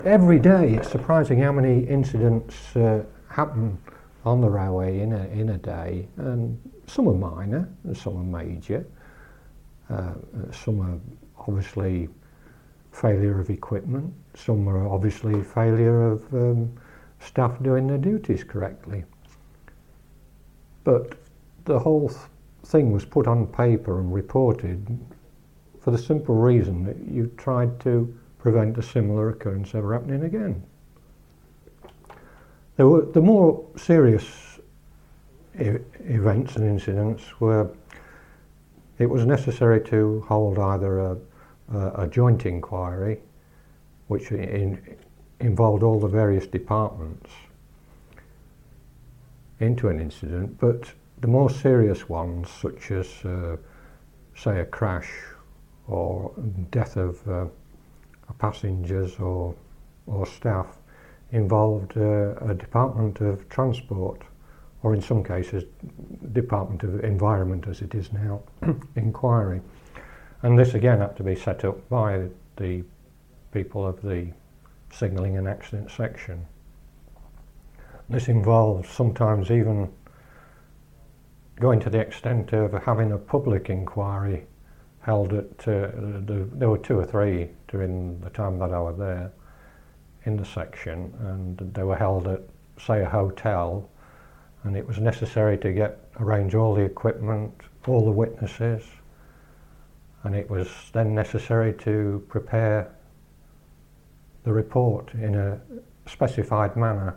Every day, it's surprising how many incidents happen on the railway in a day, and some are minor and some are major. Some are obviously failure of equipment, some are obviously failure of staff doing their duties correctly. But the whole thing was put on paper and reported for the simple reason that you tried to prevent a similar occurrence ever happening again. The more serious events and incidents were, it was necessary to hold either a joint inquiry, which involved all the various departments, into an incident, but the more serious ones, such as, say, a crash or death of passengers or staff, involved a Department of Transport, or in some cases Department of Environment as it is now, inquiry. And this again had to be set up by the people of the Signalling and Accident Section. This involves sometimes even going to the extent of having a public inquiry held at, there were 2 or 3 during the time that I was there in the section, and they were held at, say, a hotel, and it was necessary to arrange all the equipment, all the witnesses, and it was then necessary to prepare the report in a specified manner,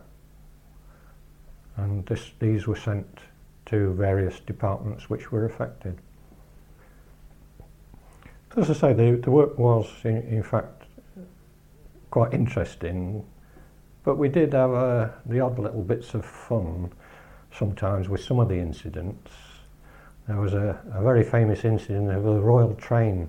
and these were sent to various departments which were affected. As I say, the work was in fact quite interesting, but we did have the odd little bits of fun sometimes with some of the incidents. There was a very famous incident of a Royal train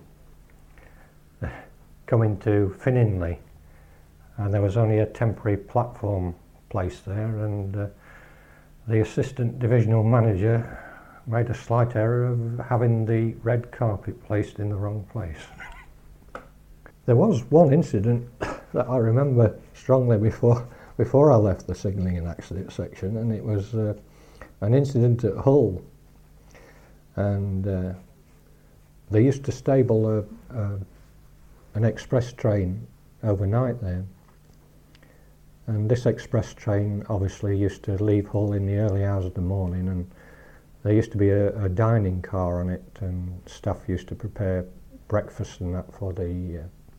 coming to Finningley, and there was only a temporary platform placed there, and the assistant divisional manager made a slight error of having the red carpet placed in the wrong place. There was one incident that I remember strongly before I left the Signalling and Accident Section, and it was an incident at Hull, and they used to stable an express train overnight there, and this express train obviously used to leave Hull in the early hours of the morning, and there used to be a dining car on it, and staff used to prepare breakfast and that for the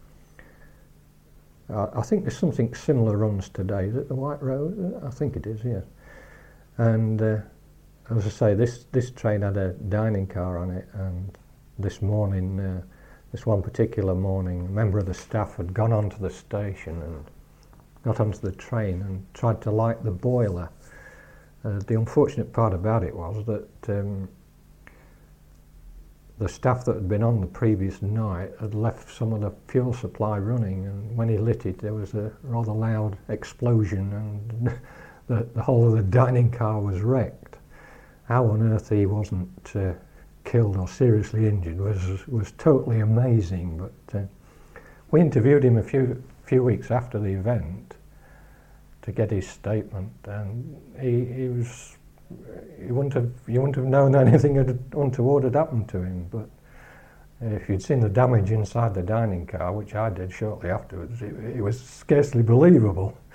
I think there's something similar runs today. Is it the White Rose? I think it is, yes. And as I say, this train had a dining car on it, and this morning, this one particular morning, a member of the staff had gone onto the station and got onto the train and tried to light the boiler. The unfortunate part about it was that the staff that had been on the previous night had left some of the fuel supply running, and when he lit it there was a rather loud explosion, and the whole of the dining car was wrecked. How on earth he wasn't killed or seriously injured was totally amazing, but we interviewed him a few weeks after the event to get his statement, and you wouldn't have known anything untoward had happened to him. But if you'd seen the damage inside the dining car, which I did shortly afterwards, it was scarcely believable.